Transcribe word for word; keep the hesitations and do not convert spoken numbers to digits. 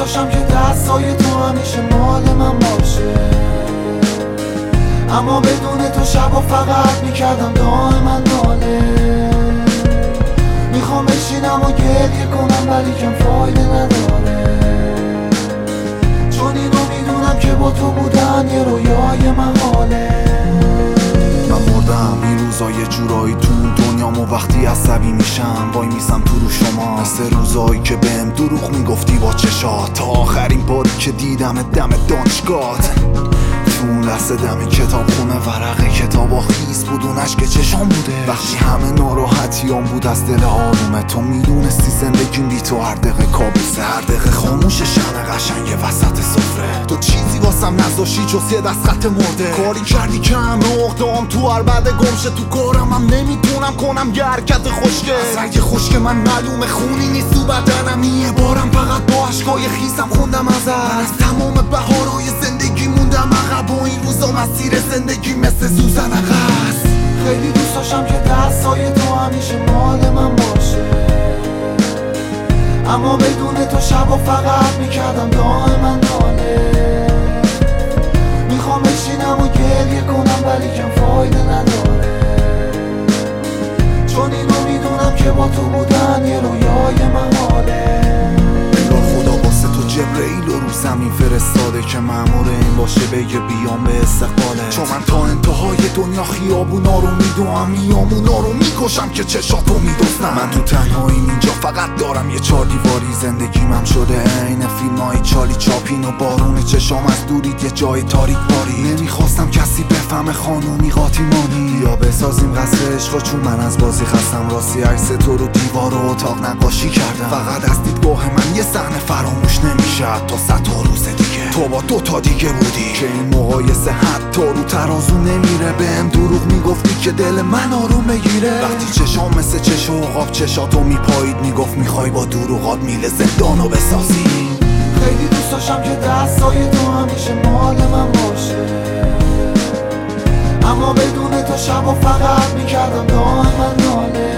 داشتم که دستای تو همیشه مال من باشه، اما بدون تو شبا فقط میکردم دائما ناله. میخوام بشینم و گریه کنم ولی کم فایده نداره، چون اینو میدونم که با تو بودن یه رویای محاله. من مردم این روزا یه جورایی تو دنیام و وقتی عصبی میشم وای میسم تو رو شما، مثل روزایی که بهم دروغ میگفتی با چشات، تا آخرین باری که دیدم دم دانشگاهت. تو اون لحظه دم کتاب خونه ورقه کتابا خیس بود، اون عشق چشام بوده وقتی همه ناراحتیام بود از دل آرومه. تو میدونستی زندگیم بی تو هر دقیقه کابوسه، هر دقیقه خاموش شمع قشنگ وسط سفره. تو چیزی واسم نذاشتی جز یه دست خط مرده، کاری کردی که همه اقدام تو عربده گمشه. تو کارم هم نمیتونم کنم یه حرکت خوشگه، از رنگ خشک من معلومه خونی نیست تو بدنم. یه بارم فقط با عشقای خیسم خوندم ازت، من از تمام بهارهای زندگی موندم عقب و این روزا مسیر زندگی مثل سوزن عقص. خیلی دوست داشتم که دستای تو همیشه مال من باشه، اما بدون تو شبا فقط میکردم دائما ناله. میخوام بشینم و گریه کنم ولی کم فایده نداره، چون اینو میدونم که با تو بودن یه رویای محاله. خدا واسه تو جبرئیل رو رو زمین فرستاده که مأمور این باشه بگه بیام به استقباله، چون من تا انتهای دنیا خیابونا رو میدوام، میامونا رو میکشم که چشاتو میدوستم. من تو تنهاییم اینجا فقط دارم یه چار دیواری، زندگیمم هم شده عین فیلمای چالی چاپین و بارون چشام از دورید یه جای تاریک باری. نمیخواستم کسی بفهمه خانومی قاطیمانی، یا بسازیم قصر عشق، چون من از بازی خستم. راستی عکس تو رو دیوار و اتاق نقاشی کردم، فقط از دیدگاه من یه صحنه فراموش نمیشه تا صد تا روز دیگه تو با دو تا دیگه بودی، که این مقایسه حتی رو ترازو نمیره. بهم دروغ میگفتی که دل من آروم بگیره، وقتی چشام مثل چشم عقاب چشاتو میپایید میگفت میخوای با دروغات میله زندانو بسازی. خیلی دوست داشتم که دستای تو همیشه مال من باشه، اما بدون تو شبا فقط میکردم دائما ناله.